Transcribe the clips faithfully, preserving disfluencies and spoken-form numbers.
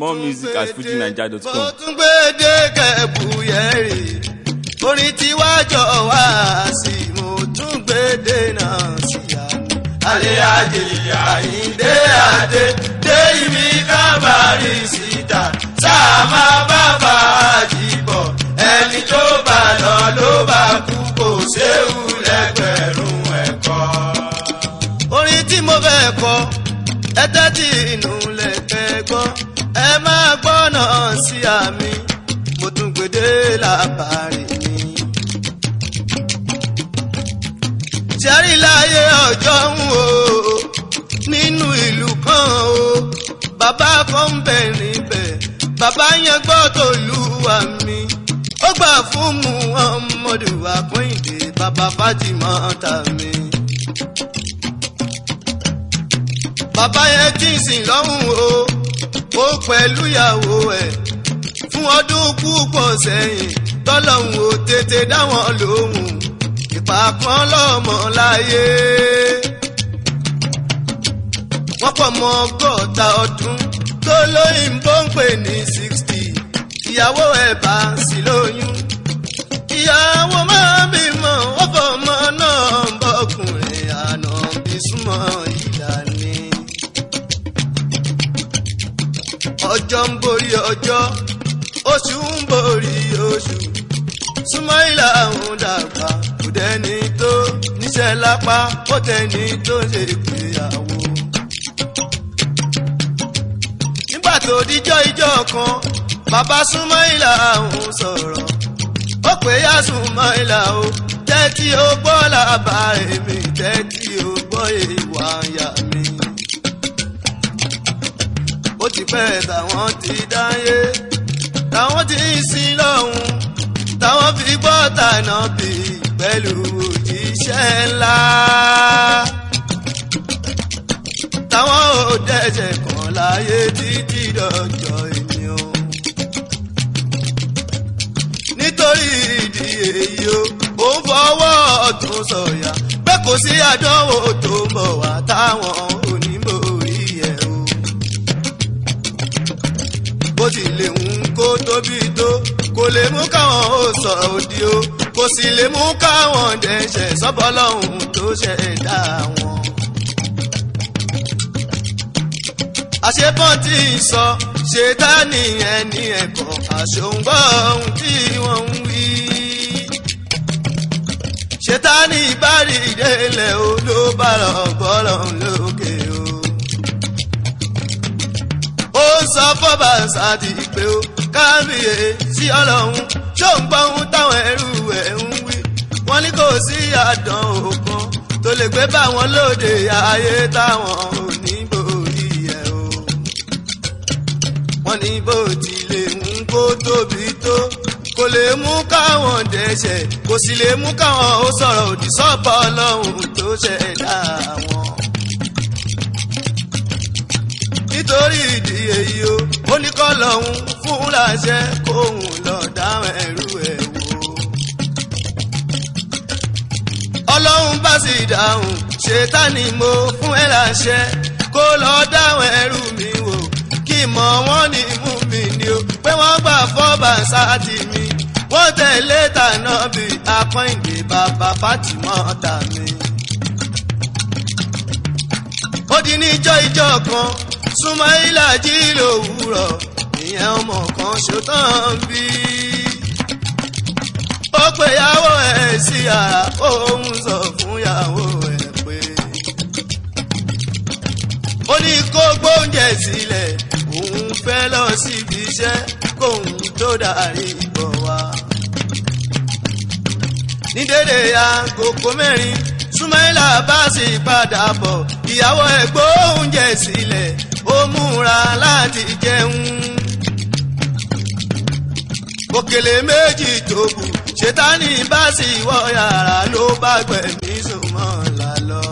More music at fuji naija dot com. mo tún gbé dé Kẹ̀bùyẹ̀rì orin tí wá jọ wá sí mo tún gbé dé náà síyá. alẹ́ àjèjì Àyìndé adé dé ibi kábàárì síta sáà máa bá fàájì bọ̀ ẹni tó bá lọ ló bá kú kò séwu lẹ́gbẹ̀rún ẹ̀kọ́. orin tí mo fẹ́ kọ ẹ tẹ́tí inú lẹ́fẹ̀ẹ́ gbọ́ ẹ máa gbọ́nà sí àmì mo tún gbèdé làbàárì mi. ṣẹ́rí láyé ọjọ́ ń wò nínú ìlú kan o bàbá kan ń bẹ̀ níbẹ̀ bàbá yẹn gbọ́ tó lùwà mi ó gbà fún Muhammadu Akóyìndé bàbá Fátímọ́tà mi. bàbá yẹn kí n sìn lọ́hùn o ó pẹ̀lú ìyàwó ẹ̀ fún ọdún púpọ̀ sẹ́yìn tọ́lọ́hùn ò tètè dá wọn lóhùn ìpàkan lọ́mọ láyé. wọ́n pọ̀ mọ́ ọgọ́ta ọdún tó lóyìnbó ń pè ní sixty ìyàwó ẹ̀ bá sí lóyún. ìyàwó máa bímọ wọ́n fọmọ náà bọ́kùnrin àná bí súnmọ́ ìyá ni. ọjọ́ ń borí ọjọ́ oṣù ń borí oṣù Súnmọ́ìlà ń dàgbà kò dẹ́ni tó níṣẹ́ lápá ó tẹ́ni tó ṣe ìgbéyàwó. nígbà tó díjọ́ ijọ́ kan bàbá Súnmọ́ìlà ń sọ̀rọ̀ ó pè yá Súnmọ́ìlà o tẹ́tí ó gbọ́ làbàárẹ̀ mi tẹ́tí ó gbọ́ ìwà àyà mi. ó ti pẹ́ táwọn ti dáyé táwọn ti ń sin lọ́hùn táwọn fi gbọ́ tànà bí pẹ̀lú òjíṣẹ́ ńlá. táwọn ò dẹ́ṣẹ̀ kan láyé títí dọjọ́ ènìyàn. nítorí ìdí èyí o ó ń fọwọ́ ọ̀tún sọ̀yà pé kò sí àdánwò tó ń bọ̀ wá táwọn onímọ̀rí ẹ̀ o. bó ti lè ń kó tóbi tó kò lè mú káwọn ó sọ òdì o kò sì lè mú káwọn dẹ́ṣẹ̀ sọ́bọ́lọ́hún tó ṣẹ̀dá wọn. àṣepọ́n tí ń sọ Ṣẹ̀tánì ẹni ẹ̀kọ́ àṣòǹgbọ́ ohun tí wọ́n ń wí. Ṣẹ̀tánì bá rí ìdẹ́lẹ̀ o ló bá lọ gbọ́rọ̀ lókè o. ó sọ fọ́bà sáàdì pé ó kábíyè sí ọlọ́run ṣó ń gbọ́ ohun táwọn ẹrú ẹ̀ ń wí. wọ́n ní kò sí àdánwò kan tó lè gbé bá wọn lóde ayé táwọn ò ní borí ẹ̀ o. wọ́n ní bó tilẹ̀ ń kó tóbi tó kò lè mú káwọn dẹ́ṣẹ̀ kò sì lè mú káwọn ó sọ̀rọ̀ òdì sọ́bọ̀ ọlọ́run tó ṣẹ̀dá wọn. nítorí ìdí èyí o ó ní kọ́ lọ́hún fún láṣẹ kóhun lọ dáhùn ẹrú ẹ̀ wò. ọlọ́run bá sì dáhùn Ṣẹ̀tánì mo fún ẹ láṣẹ kó lọ dáhùn ẹrú mi wò kí mọ̀ wọ́n ní mú mi ni o pé wọ́n gbà fọ́bà sáàtì mi wọ́n tẹ̀lé tànà bí Akóyìndé bàbá Fátímọ́tà mi. ó di níjọ́ ìjọ́ kan Súnmọ́ìlà jí lówùúrọ̀ ìyẹn ọmọ kan ṣòtán bí. ó pe ìyàwó ẹ̀ sí yàrá òun sọ fún ìyàwó ẹ̀ pé ó ní kó gbóúnjẹ sílẹ̀ òun fẹ́ lọ síbi iṣẹ́ kóun tó darí bọ̀ wá. ní dédé agogo mẹ́rin Súnmọ́ìlà bá sì padà bọ̀ ìyàwó ẹ̀ gbóúnjẹ sílẹ̀ ó múra láti jẹun. òkèlè méjì tó bù Ṣẹ̀tánì bá sì wọ yàrá ló bá gbẹ̀mí Súnmọ́ìlà lọ.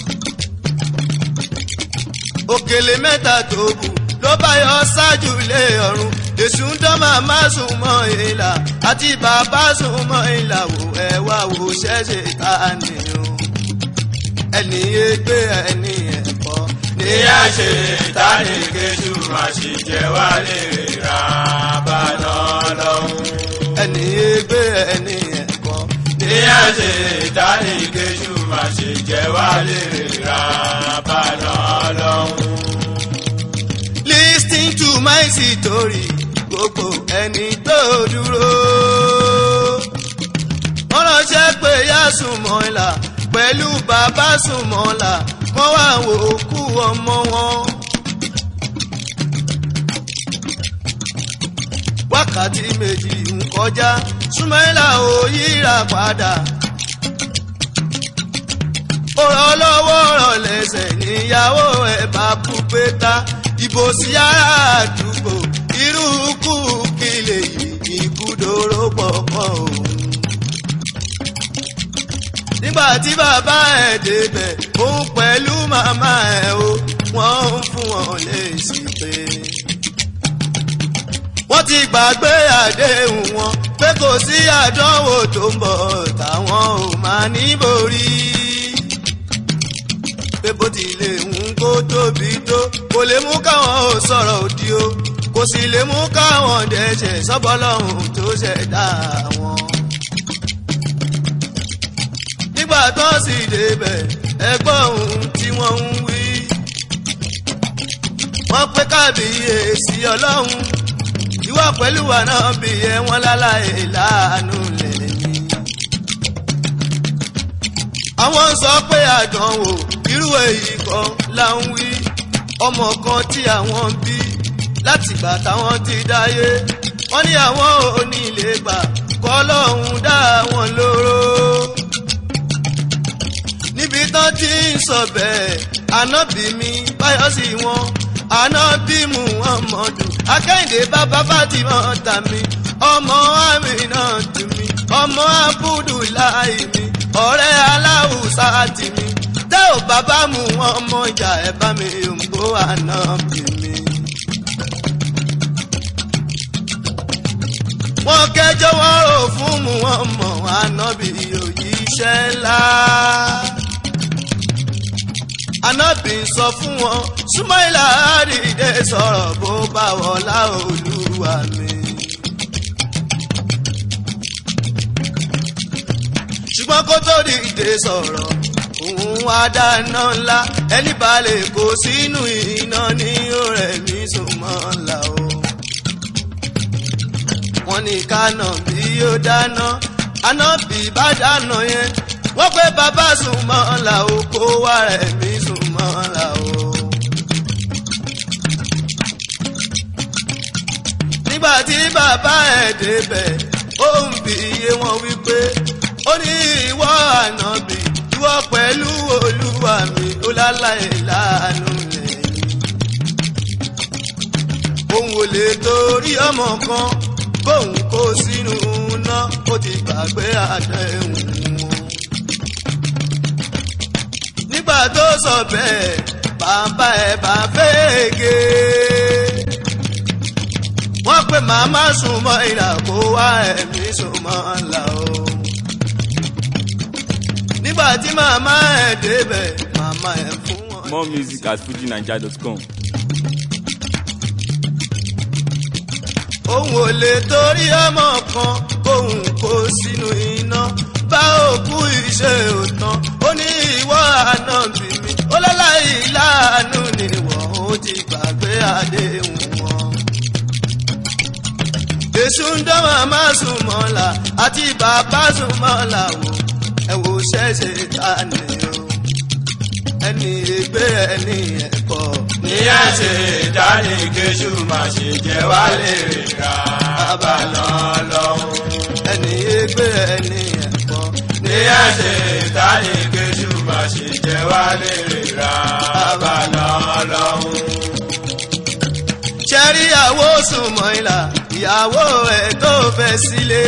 òkèlè mẹ́ta tó bù ló bá yọ ṣáájú lé ọ̀run èṣù ń dán màmá Súnmọ́ìlà àti bàbá Súnmọ́ìlà wò ẹ wá wò ṣẹ́ṣẹ̀ ta nìyẹn. ẹni ègbé ẹni ẹ̀kọ́ ní ní àṣetánì kéṣù má ṣe jẹ wá lérè rábànà lọ́hùn. ẹni ègbé ẹni ẹ̀kọ́ ní àṣetánì kéṣù má ṣe jẹ wá lérè rábànà lọ́hùn. Listen to my story gbogbo ẹni tó dúró. wọ́n ránṣẹ́ pé yá Súnmọ́lá pẹ̀lú bàbá Súnmọ́lá wọ́n wá wò òkú ọmọ wọn. wákàtí méjì ń kọjá Súnmọ́lá ò yíra padà. ọ̀rọ̀ lọ́wọ́ ọ̀rọ̀ lẹ́sẹ̀ níyàwó ẹ̀ bá kú pé ta ìbò sí yàrá àdúgbò irú kú kí lè yí ìkúdòrò pọ̀pọ̀ òun. nígbà tí bàbá ẹ̀ débẹ̀ òun pẹ̀lú màmá ẹ̀ o wọ́n ń fún wọn lésì pé wọ́n ti gbàgbé àdéhùn wọn pé kò sí àdánwò tó ń bọ̀ táwọn ò máa ní borí. pé bó tilẹ̀ ń kó tóbi tó kò lè mú káwọn ò sọ̀rọ̀ òdì o kò sì lè mú káwọn dẹ̀ṣẹ̀ sọ́bọ́lọ́hún tó ṣẹ̀dá wọn. nígbà tó sì débẹ̀ ẹgbọ́n ohun tí wọ́n ń wí. wọ́n pé kábíyèsí ọlọ́run ìwọ pẹ̀lú ànábì ẹ̀ wọ́n láláì láàánú lẹ́yìn. àwọn sọ pé àdánwò irú èyí kan là ń wí. ọmọ kan tí àwọn bí látìgbà táwọn ti dáyé wọ́n ní àwọn ò ní lè gbà kọ́ lọ́hùn dá wọn lóró. níbi tán ti ń sọ bẹ́ẹ̀ ànábì mi báyọ̀ sí wọn ànábì Muhammadu Akẹ́hìndé bàbá Fátímà tàmí ọmọ Àmínà tìmí ọmọ Abudulayi mi ọ̀rẹ́ Aláùsá tìmí tẹ́ ò bàbá mu ọmọ ìjà ẹ̀ bá mi òǹgbò ànábì mi. wọ́n kẹjọ́ wọ́n rò fún mu ọmọ ànábì òjíṣẹ́ ńlá. ànábì sọ fún wọn Súnmọ́lá dìde sọ̀rọ̀ bó bá wọlá Olúwa mi. ṣùgbọ́n kó tó dìde sọ̀rọ̀ òun wá dáná ńlá ẹni balẹ̀ kó sínú iná ní ọ̀rẹ́ mi Súnmọ́lá o. wọ́n ní kánà bí yóò dáná ànábì bá dáná yẹn wọ́n pé bàbá Súnmọ́lá o kó wá rẹ̀ mí Súnmọ́lá o. nígbà tí bàbá ẹ̀ débẹ̀ ó ń bi iye wọn wípé ó ní ìwọ ànábì ìwọ pẹ̀lú Olúwa mi ó láláì láàánú lẹ́yìn. òun ò lè torí ọmọ kan bóun kó sínú iná ó ti gbàgbé àdéhùn wọn. nígbà tó sọ bẹ́ẹ̀ bàbá ẹ̀ bá fẹ́ẹ́gẹ́ wọ́n pé màmá Súnmọ́lá kó wá ẹ̀mí Súnmọ́lá o. nígbà tí màmá ẹ̀ débẹ̀ màmá ẹ̀ fún wọn. More music at fuji naija dot com. òun ò lè torí ọmọ kan kóun kó sínú iná bá òkú iṣẹ́ òtán ó ní ìwọ ànábì mi ó láláì láàánú ni wọ́n ó ti gbàgbé àdéhùn wọn. èṣù ń dán màmá Súnmọ́lá àti bàbá Súnmọ́lá wò ẹ wò ṣẹ̀ṣẹ̀ ta ni o ẹni ègbé ẹni ẹ̀kọ́. ní àṣetánì kéṣù má ṣe jẹ wá lérè rábànà lọ́hùn. ẹni ègbé ẹni ẹ̀kọ́. ní àṣetánì kéṣù má ṣe jẹ wá lérè rábànà lọ́hùn. ṣẹ́rí ìyàwó Súnmọ́lá ìyàwó ẹ̀ tó fẹ́ sílé.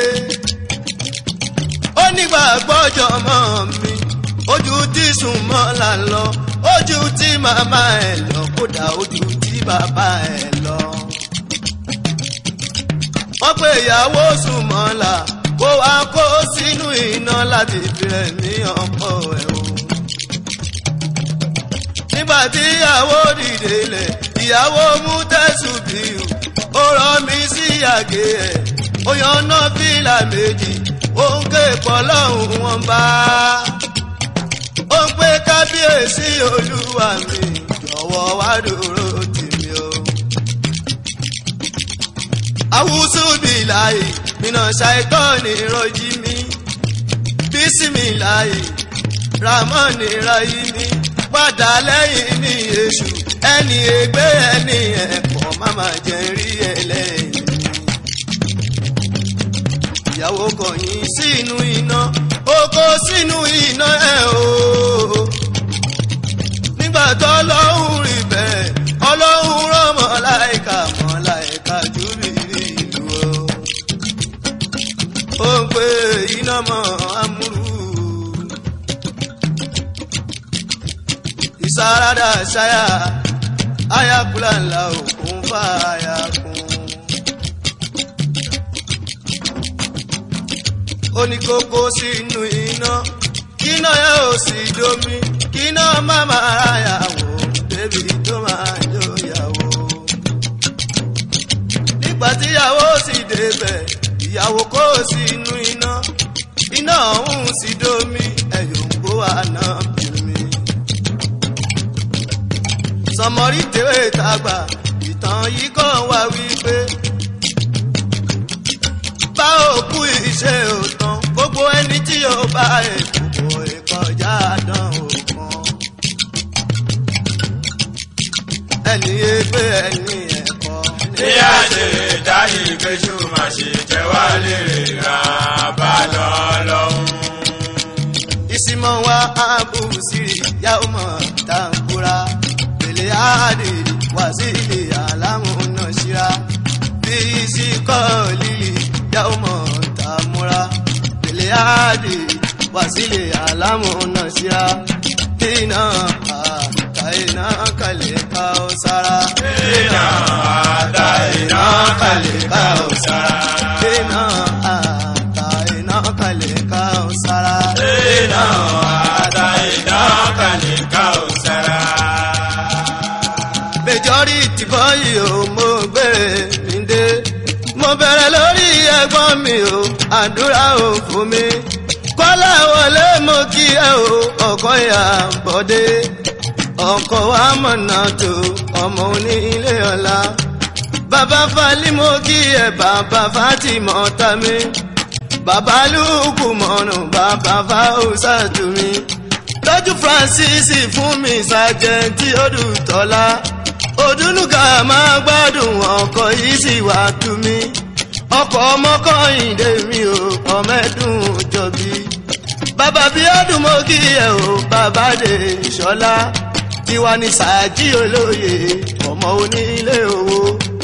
ó nígbàgbọ́ jọmọ mi ojú tí Súnmọ́lá lọ ojú tí màmá ẹ̀ lọ kódà ojú tí bàbá ẹ̀ lọ. wọ́n pè ìyàwó Súnmọ́lá kó wá kó sínú iná láti fi rẹ̀ ní ọkọ ẹ̀ o. nígbà nígbà tí ìyàwó dìde lẹ̀ ìyàwó mú tẹ̀sùn bíu ó rọ mi sí àgé ẹ̀ ó yan náà fìlà méjì ó ń ké pọ̀ lọ́hùn wọn bá ó ń pé kábíyèsí olúwa mi jọ̀wọ́ wá dúró tì mí o. Awusu bilayi mina shaitani rojimi bisimilayi ramani rahimi padà lẹ́yìn ní èṣù ẹni ègbé ẹni ẹ̀kọ́ máma jẹ́ rí ẹlẹ́yìn. Ìyàwó kọ̀yìn sínú iná ó kó sínú iná ẹ̀ o. Nígbà tó ọlọ́run rí bẹ́ẹ̀ ọlọ́run rán màláíkà màláíkà júbìrì ìlú o. Ó ń pè iná mọ́ amúrú. Ìsáradà ṣáyà ayakula ńlá òkun fàáyà kún. Ó ní kókó sínú iná kíná yẹn ò sì domi kíná má máa yàwó débi tó máa jó yàwó. Nígbà tíyàwó sì débẹ̀ ìyàwó kó sínú iná iná ọ̀hún sì domi ẹ̀yọ̀ ń gbó àná bìrì. Sọmọrí tèwé tàgbà ìtàn yìí kàn wá wípé bá òkú iṣẹ́ òtàn gbogbo ẹni tí yóò bá èkó ìkọjá dán òkan. Ẹni ègbé ẹni ẹ̀kọ́. Ní àṣẹ ìdáyé ìgbésù máa ṣe jẹ́ wá lérè ra bá lọ lọ́hùn. Ìsìmọ̀ wa àbùsírì yá ó mọ̀ tàǹkúra. Àdì wàsílì àlámúná ṣíra bí síkọ́ lílì yàwùmọ̀ tàmúra. Pèlè àdì wàsílì àlámúná ṣíra iná àtà iná kalẹ̀ ká ó sára. Iná àtà iná kalẹ̀ ká ó sára. Iná àtà iná kalẹ̀ ká ó sára. Iná àtà iná kalẹ̀ ká ó sára. Majority bọ́yì o mo gbére mi dé mo bẹ̀rẹ̀ lórí ẹ̀gbọ́n mi o àdúrà ò fún mi kọ́lá wọlé mo kí ẹ o ọkọ ìyá bọ́dé ọkọ wa mọ̀nà tó ọmọ onílé ọ̀la bàbá falí mo kí ẹ bàbá Fátímọ̀ tàmí bàbá lùkù mọ̀nà bàbá fáwùsà tùmí lójú Francis fún mi sàjẹ́ntì Odùtọ́lá Odùnúkà máa gbádùn ọkọ̀ yìí sì wá tú mi ọkọ̀ ọmọkọ̀yìndé mi ò ọmẹ́dùn jọ̀bí bàbá bí ọdún mo kí ẹ o bàbá dé ìṣọ́lá tiwa ní sàájì olóye ọmọ onílé owó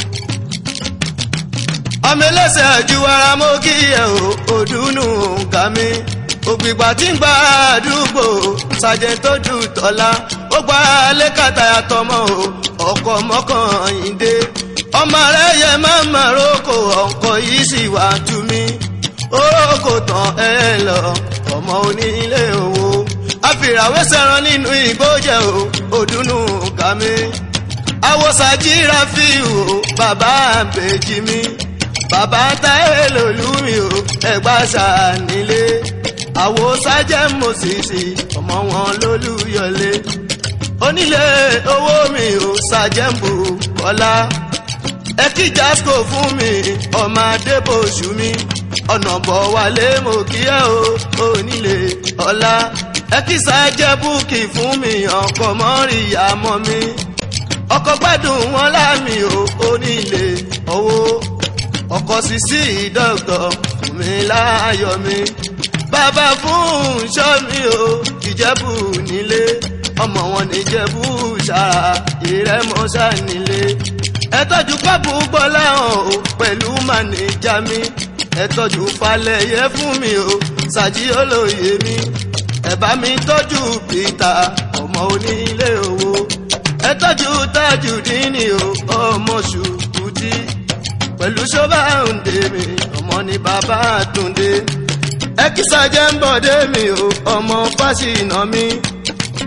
ọmọ ẹlẹ́sẹ̀ àjùwara mo kí ẹ o Odùnúkà mi ògbìgbà tí ń gba àdúgbò sàjẹ́ntì Odùtọ́lá ó gba lẹ́kàtà àtọmọ o ọkọ̀ mọ́kànlélé ọmọ rẹ̀ yẹ máa ma rókò ọkọ̀ yìí sì wá tú mi orókò tán ẹ lọ ọmọ onílé owó àfìràwé sẹ́ran nínú ìgbójẹ o Odùnúkà mi àwòsàjìra fi o bàbá àbèjì mi bàbá táyé lòlú mi o ẹgbà sànílé àwòsàjẹ́ mòsìsì ọmọ wọn lólúyọlé onílé owó mi ò ṣàjẹ́mbò kọ́lá ẹ kí jasco fún mi ọmọ adébòṣù mi ọ̀nà bọ̀ wálé mo kí ẹ o onílé ọlá ẹ kí ṣàjẹ́ búkì fún mi ọkọ̀ mọ́rìyá mọ́ mi ọkọ̀ gbádùn wọn láàmì o onílé owó ọkọ̀ sísí dọ́gọ̀ fún mi láyọ̀ mi bàbá fún ṣọ́ mi o ìjẹ́bù nílé ọmọ wọn ní Ìjẹ̀bú ṣàrà ìrẹ́mọ́ṣà nílé ẹ tọ́jú kábù gbọ́lá hàn o pẹ̀lú mànìjà mi ẹ tọ́jú falẹ̀yẹ fún mi o Sàjí olóye mi ẹ bá mi tọ́jú Peter ọmọ onílé owó ẹ tọ́jú Tajudeen o ọmọ Ṣùkútì pẹ̀lú Ṣọ́bàǹdé mi ọmọ ní bàbá Túndé ẹ kí Sàjẹ́mbọ̀dé mi o ọmọ Fáṣínà mi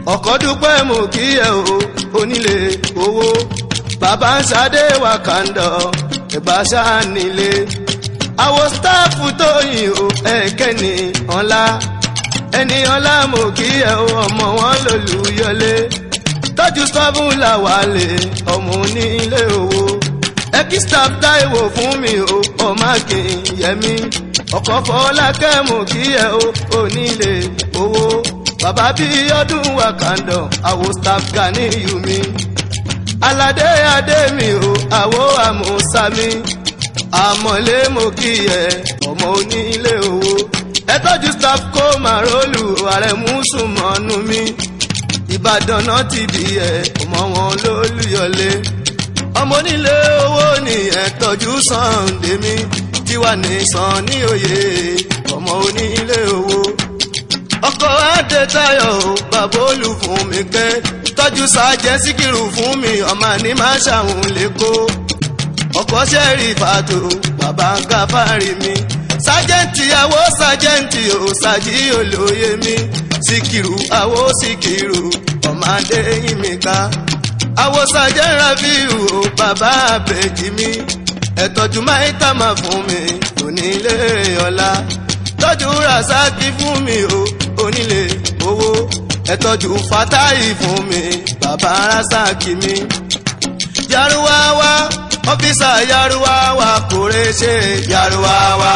ọkọ̀ dúpẹ́ mú kí ẹ o onílé owó bàbá ń ṣadé wàkàndọ̀ ẹ̀gbá ṣáà nílé àwọn sítáàfù tó yìn o ẹ̀kẹ́ni ọ̀la ẹni ọ̀la mú kí ẹ o ọmọ wọn lòlùyọlé tọ́jú sọ́bùn làwálé ọmọ onílé owó ẹkí staff Táíwò fún mi o ọmọ Akínyẹmí ọkọ̀ Fọlákẹ́ mú kí ẹ o onílé owó bàbá bí ọdún wàkàndọ̀ àwo staff Ganiyu mi aládé adé mi o àwo àmúsámi àmọ̀lé mo kí ẹ ọmọ onílé owó ẹ tọ́jú staff kó màrólù ààrẹ mùsùlùmọ́nù mi Ìbàdàn náà ti bí ẹ ọmọ wọn lólùyọlé ọmọ onílé owó ni ẹ tọ́jú Sunday mi tiwa ní sàn ní òye ọmọ onílé owó ọkọ̀ Adétayọ̀ bàbá olù fún mi kẹ́ tọ́jú Sájẹ́ Síkírù fún mi ọmọ ní máa ṣàwọn lẹ́kọ́ ọkọ̀ Ṣẹ́rífátù bàbá Gáfárì mi sájẹ́ǹtì àwọ̀ sájẹ́ǹtì ò Sàjí olóye mi Síkírù àwọ̀ Síkírù ọmọ Adéyìn mi ká àwọ̀ Sájẹ́ Ráfíù ò bàbá àbẹ̀jì mi ẹ̀tọ́jú Máítàmá fún mi onílé ọlá tọ́jú Ràsákì fún mi o onílé owó ẹ̀tọ́jú Fátáì fún mi bàbá Ràsákì mi Yaruwawa ọ́fíìsà Yaruwawa kòrèṣe Yaruwawa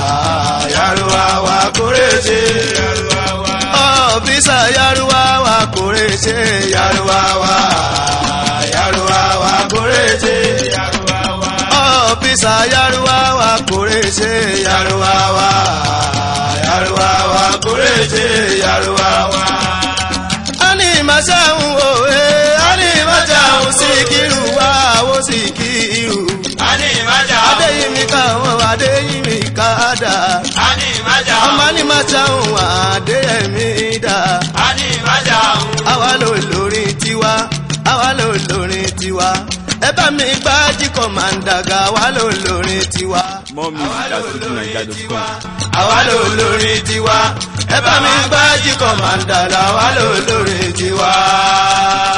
Yaruwawa kòrèṣe ọ́fíìsà Yaruwawa kòrèṣe Yaruwawa Yaruwawa kòrèṣe ọ́fíìsà Yaruwawa kòrèṣe Yaruwawa Yaruwawa kòrèṣe Yaruwawa. ani maṣáhùn òwe ani maṣáhùn Síkírù wá ó Síkírù. ani maṣáhùn Adéyìnmí ká wọn Adéyìnmí ká dà. ani maṣáhùn ọmọ ni maṣáhùn Adéyẹmí dà. ani maṣáhùn àwa ló lórin tiwa àwa ló lórin tiwa ẹ bá mi gbájí kọ̀mándàgà àwa ló lórin tiwa. More music at fuji naija dot com. àwa ló lórin tiwa ẹ bá mi gbájí kọ̀mándàgà àwa ló lórin tiwa.